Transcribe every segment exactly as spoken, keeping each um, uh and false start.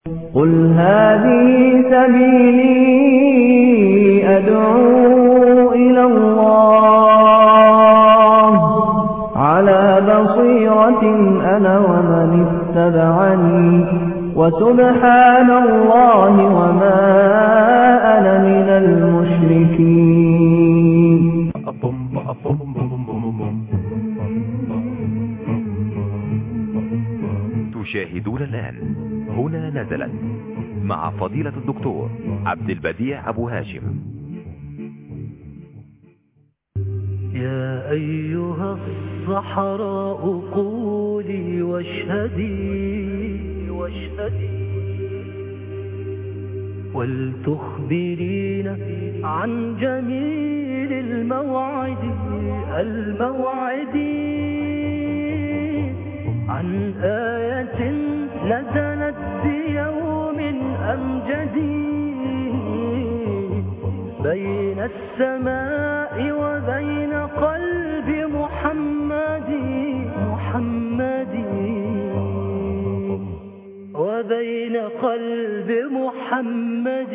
قل هذه سبيلي أدعو إلى الله على بصيرة أنا ومن اتبعني وسبحان الله وما أنا من المشركين. تشاهدون الآن هنا نزلت مع فضيلة الدكتور عبد البديع أبو هاشم. يا أيها الصحراء قولي واشهدي واشهدي ولتخبرين عن جميل الموعد الموعد عن آية نزلت بيوم أمجد بين السماء وبين قلب محمد محمد وبين قلب محمد.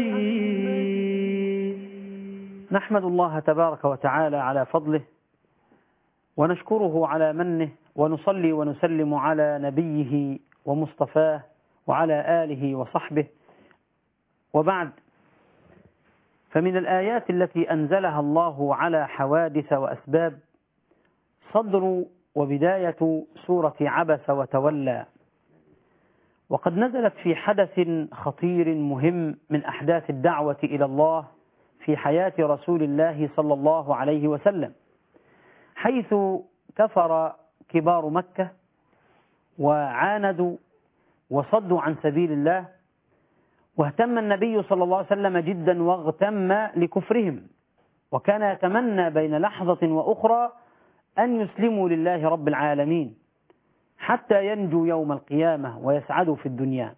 نحمد الله تبارك وتعالى على فضله ونشكره على منه ونصلي ونسلم على نبيه ومصطفاه وعلى آله وصحبه، وبعد، فمن الآيات التي أنزلها الله على حوادث وأسباب صدر وبداية سورة عبس وتولى، وقد نزلت في حدث خطير مهم من أحداث الدعوة إلى الله في حياة رسول الله صلى الله عليه وسلم، حيث كفر كبار مكة وعاندوا وصدوا عن سبيل الله، واهتم النبي صلى الله عليه وسلم جدا واغتم لكفرهم، وكان يتمنى بين لحظة وأخرى أن يسلموا لله رب العالمين حتى ينجوا يوم القيامة ويسعدوا في الدنيا.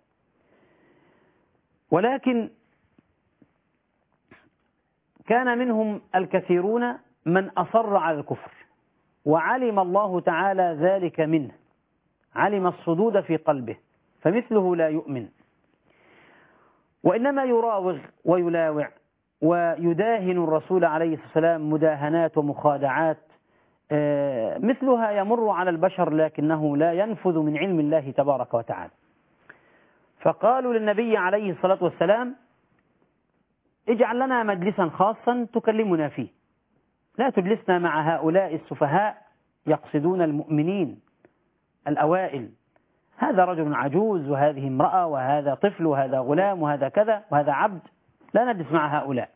ولكن كان منهم الكثيرون من أصر على الكفر، وعلم الله تعالى ذلك منه، علم الصدود في قلبه، فمثله لا يؤمن، وإنما يراوغ ويلاوع ويداهن الرسول عليه الصلاة والسلام مداهنات ومخادعات مثلها يمر على البشر، لكنه لا ينفذ من علم الله تبارك وتعالى. فقالوا للنبي عليه الصلاة والسلام: اجعل لنا مجلسا خاصا تكلمنا فيه، لا تجلسنا مع هؤلاء السفهاء يقصدون المؤمنين الأوائل، هذا رجل عجوز وهذه امرأة وهذا طفل وهذا غلام وهذا كذا وهذا عبد، لا نجلس مع هؤلاء.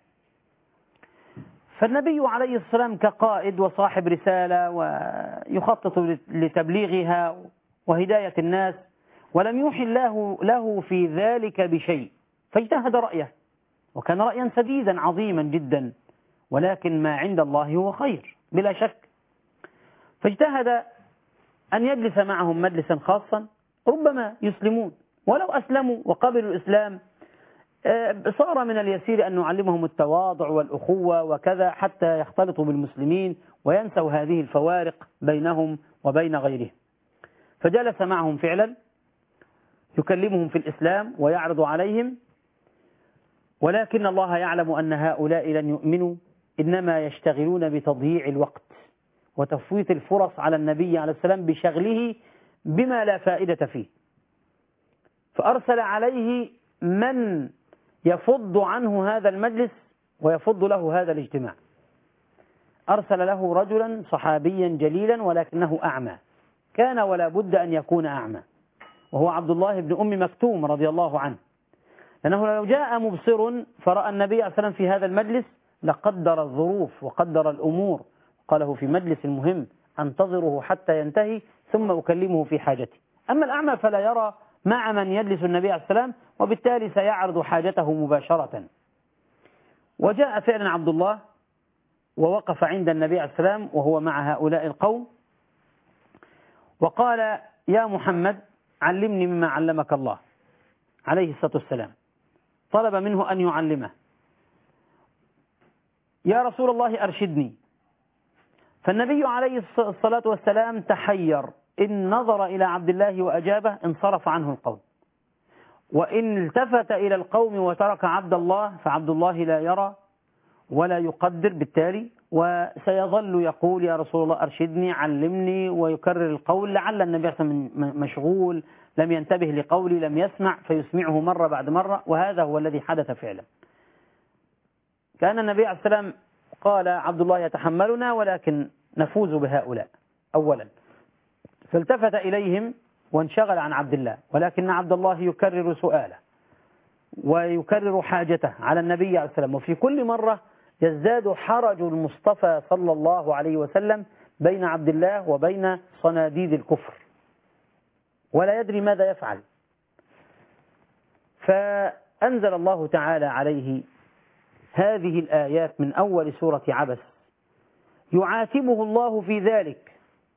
فالنبي عليه الصلاة والسلام كقائد وصاحب رسالة ويخطط لتبليغها وهداية الناس، ولم يوحي الله له في ذلك بشيء، فاجتهد رأيه، وكان رأيا سديدا عظيما جدا، ولكن ما عند الله هو خير بلا شك. فاجتهد أن يجلس معهم مجلسا خاصا ربما يسلمون، ولو أسلموا وقبلوا الإسلام صار من اليسير أن نعلمهم التواضع والأخوة وكذا حتى يختلطوا بالمسلمين وينسوا هذه الفوارق بينهم وبين غيرهم. فجلس معهم فعلا يكلمهم في الإسلام ويعرض عليهم، ولكن الله يعلم أن هؤلاء لن يؤمنوا، إنما يشتغلون بتضييع الوقت وتفويت الفرص على النبي عليه السلام بشغله بما لا فائدة فيه. فأرسل عليه من يفض عنه هذا المجلس ويفض له هذا الاجتماع. أرسل له رجلا صحابيا جليلا ولكنه أعمى، كان ولا بد أن يكون أعمى، وهو عبد الله بن أم مكتوم رضي الله عنه، لأنه لو جاء مبصر فرأى النبي عليه الصلاة والسلام في هذا المجلس لقدر الظروف وقدر الأمور، قاله في مجلس مهم أنتظره حتى ينتهي ثم أكلمه في حاجتي. أما الأعمى فلا يرى مع من يجلس النبي عليه السلام، وبالتالي سيعرض حاجته مباشرة. وجاء فعلا عبد الله ووقف عند النبي عليه السلام وهو مع هؤلاء القوم، وقال: يا محمد علمني مما علمك الله عليه الصلاة والسلام. طلب منه أن يعلمه. يا رسول الله أرشدني. فالنبي عليه الصلاة والسلام تحير، إن نظر إلى عبد الله وأجابه انصرف عنه القوم، وإن التفت إلى القوم وترك عبد الله فعبد الله لا يرى ولا يقدر بالتالي، وسيظل يقول يا رسول الله أرشدني علمني، ويكرر القول لعل النبي صلى الله عليه وسلم مشغول لم ينتبه لقولي لم يسمع فيسمعه مرة بعد مرة، وهذا هو الذي حدث فعلا. كان النبي عليه الصلاة والسلام قال عبد الله يتحملنا ولكن نفوز بهؤلاء أولا، فالتفت إليهم وانشغل عن عبد الله، ولكن عبد الله يكرر سؤاله ويكرر حاجته على النبي عليه الصلاة والسلام، وفي كل مرة يزداد حرج المصطفى صلى الله عليه وسلم بين عبد الله وبين صناديد الكفر، ولا يدري ماذا يفعل. فأنزل الله تعالى عليه هذه الآيات من أول سورة عبس يعاتبه الله في ذلك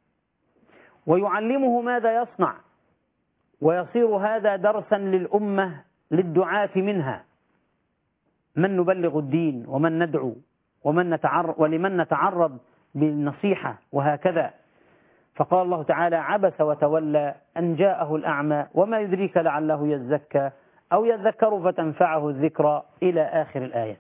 ويعلمه ماذا يصنع، ويصير هذا درسا للأمة للدعاة منها، من نبلغ الدين ومن ندعو ومن نتعرض ولمن نتعرض بالنصيحة وهكذا. فقال الله تعالى عبس وتولى أن جاءه الأعمى وما يدريك لعله يزكى أو يذكر فتنفعه الذكرى إلى آخر الآيات.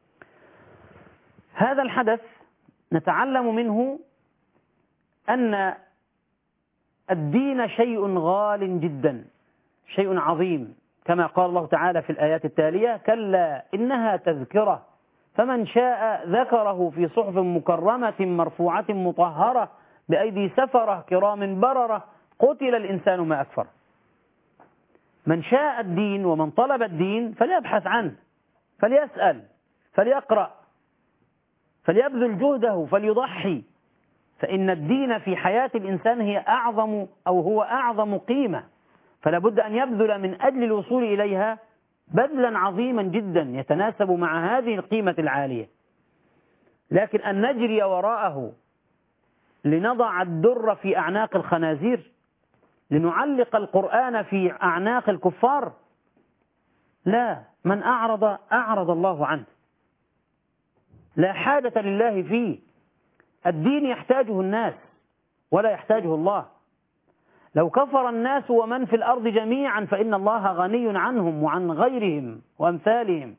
هذا الحدث نتعلم منه أن الدين شيء غال جدا، شيء عظيم، كما قال الله تعالى في الآيات التالية كلا إنها تذكرة فمن شاء ذكره في صحف مكرمة مرفوعة مطهرة بأيدي سفرة كرام بررة قتل الإنسان ما أكفر. من شاء الدين ومن طلب الدين فليبحث عنه، فليسأل، فليقرأ، فليبذل جهده، فليضحي، فإن الدين في حياة الإنسان هي أعظم أو هو أعظم قيمة، فلا بد أن يبذل من أجل الوصول إليها بذلا عظيما جدا يتناسب مع هذه القيمة العالية. لكن أن نجري وراءه لنضع الدر في أعناق الخنازير، لنعلق القرآن في أعناق الكفار، لا، من أعرض أعرض الله عنه، لا حاجة لله فيه. الدين يحتاجه الناس ولا يحتاجه الله. لو كفر الناس ومن في الأرض جميعا فإن الله غني عنهم وعن غيرهم وأمثالهم،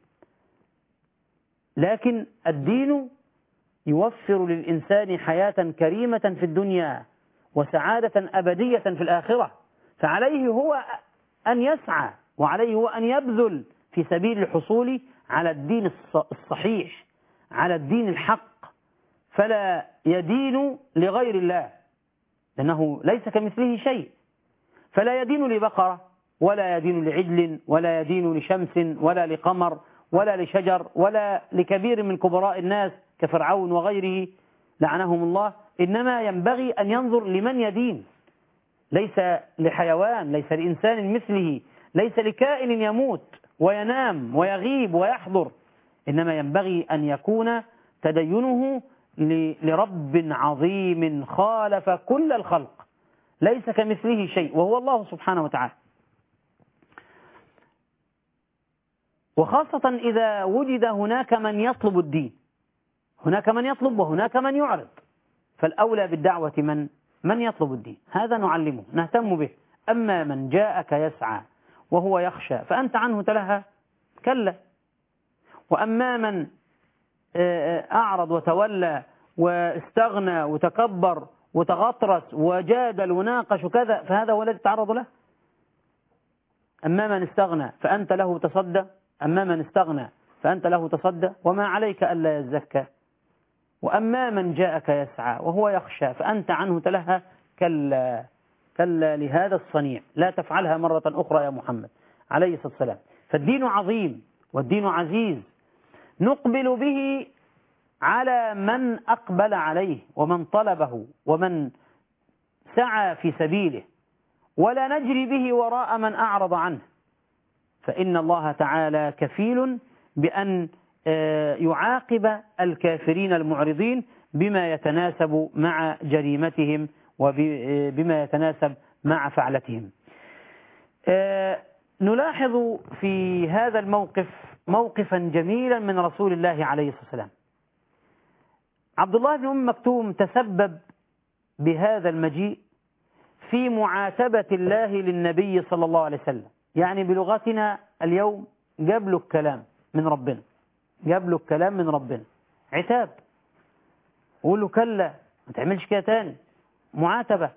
لكن الدين يوفر للإنسان حياة كريمة في الدنيا وسعادة أبدية في الآخرة، فعليه هو أن يسعى وعليه هو أن يبذل في سبيل الحصول على الدين الصحيح، على الدين الحق، فلا يدين لغير الله لأنه ليس كمثله شيء، فلا يدين لبقرة ولا يدين لعجل ولا يدين لشمس ولا لقمر ولا لشجر ولا لكبير من كبراء الناس كفرعون وغيره لعنهم الله، إنما ينبغي أن ينظر لمن يدين، ليس لحيوان، ليس لإنسان مثله، ليس لكائن يموت وينام ويغيب ويحضر، إنما ينبغي أن يكون تدينه لرب عظيم خالف كل الخلق ليس كمثله شيء وهو الله سبحانه وتعالى. وخاصة إذا وجد هناك من يطلب الدين، هناك من يطلب وهناك من يعرض، فالأولى بالدعوة من من يطلب الدين، هذا نعلمه نهتم به. أما من جاءك يسعى وهو يخشى فأنت عنه تلهى كلا، وأما من أعرض وتولى واستغنى وتكبر وتغطرس وجادل وناقش كذا فهذا هو الذي تعرض له. أما من استغنى فأنت له تصدى، أما من استغنى فأنت له تصدى وما عليك ألا يزكى. وأما من جاءك يسعى وهو يخشى فأنت عنه تلهى كلا كلا لهذا الصنيع لا تفعلها مرة أخرى يا محمد عليه الصلاة والسلام. فالدين عظيم والدين عزيز، نقبل به على من أقبل عليه ومن طلبه ومن سعى في سبيله، ولا نجري به وراء من أعرض عنه، فإن الله تعالى كفيل بأن يعاقب الكافرين المعرضين بما يتناسب مع جريمتهم وبما يتناسب مع فعلتهم. نلاحظ في هذا الموقف موقفا جميلا من رسول الله عليه الصلاة والسلام. عبد الله بن أم مكتوم تسبب بهذا المجيء في معاتبة الله للنبي صلى الله عليه وسلم، يعني بلغتنا اليوم جاب له الكلام من ربنا، جاب له الكلام من ربنا، عتاب، قول له كلا ما تعملش كده تاني، معاتبة.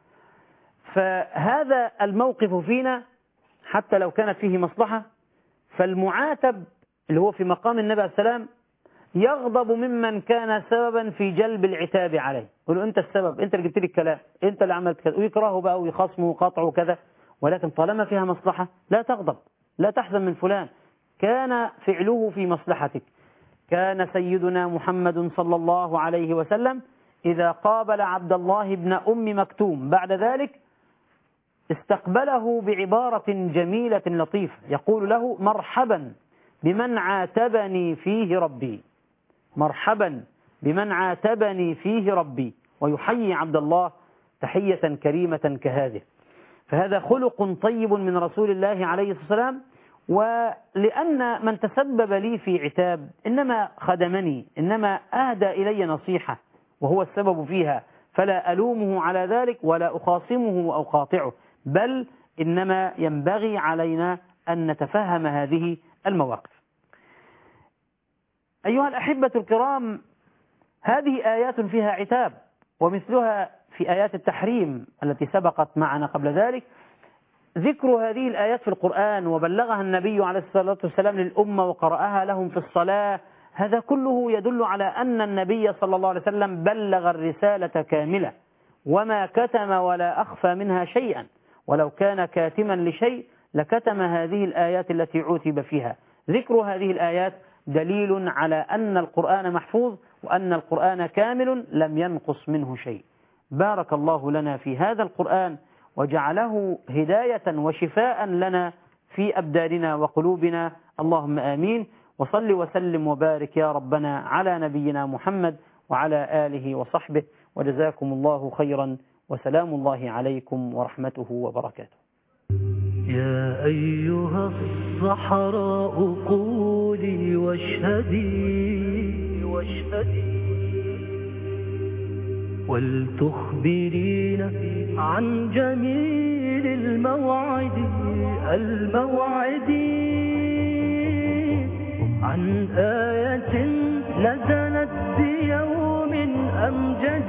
فهذا الموقف فينا حتى لو كانت فيه مصلحة، فالمعاتب اللي هو في مقام النبي عليه السلام يغضب ممن كان سببا في جلب العتاب عليه، يقول له انت السبب، انت اللي جبت لي الكلام، انت اللي عملت كذا، ويكرهه بقى ويخصمه وقطعه وكذا. ولكن طالما فيها مصلحة لا تغضب، لا تحزن من فلان، كان فعله في مصلحتك. كان سيدنا محمد صلى الله عليه وسلم إذا قابل عبد الله بن أم مكتوم بعد ذلك استقبله بعبارة جميلة لطيفة، يقول له مرحبا بمن عاتبني فيه ربي، مرحبا بمن عاتبني فيه ربي، ويحيي عبد الله تحية كريمة كهذه. فهذا خلق طيب من رسول الله عليه الصلاة والسلام. ولأن من تسبب لي في عتاب إنما خدمني، إنما أهدى إلي نصيحة وهو السبب فيها، فلا ألومه على ذلك ولا أخاصمه أو قاطعه، بل إنما ينبغي علينا أن نتفهم هذه المواقف. أيها الأحبة الكرام، هذه آيات فيها عتاب، ومثلها في آيات التحريم التي سبقت معنا قبل ذلك. ذكر هذه الآيات في القرآن وبلغها النبي عليه الصلاة والسلام للأمة وقرأها لهم في الصلاة، هذا كله يدل على أن النبي صلى الله عليه وسلم بلغ الرسالة كاملة وما كتم ولا أخفى منها شيئا، ولو كان كاتما لشيء لكتم هذه الآيات التي عوتب فيها. ذكر هذه الآيات دليل على أن القرآن محفوظ وأن القرآن كامل لم ينقص منه شيء. بارك الله لنا في هذا القرآن وجعله هداية وشفاء لنا في أبداننا وقلوبنا، اللهم آمين. وصل وسلم وبارك يا ربنا على نبينا محمد وعلى آله وصحبه، وجزاكم الله خيرا، وسلام الله عليكم ورحمته وبركاته. يا أيها الصحراء قولي واشهدي واشهدي ولتخبرين عن جميل الموعد الموعد عن آية نزلت بيوم أمجد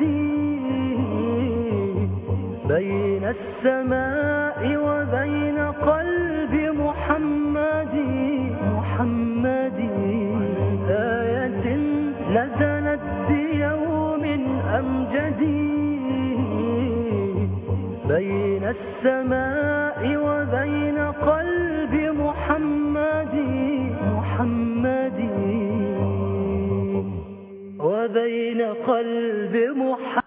بين السماء وبين قلب محمد محمد آية نزلت بيوم أمجد بين السماء وبين قلب محمد محمد وبين قلب محمد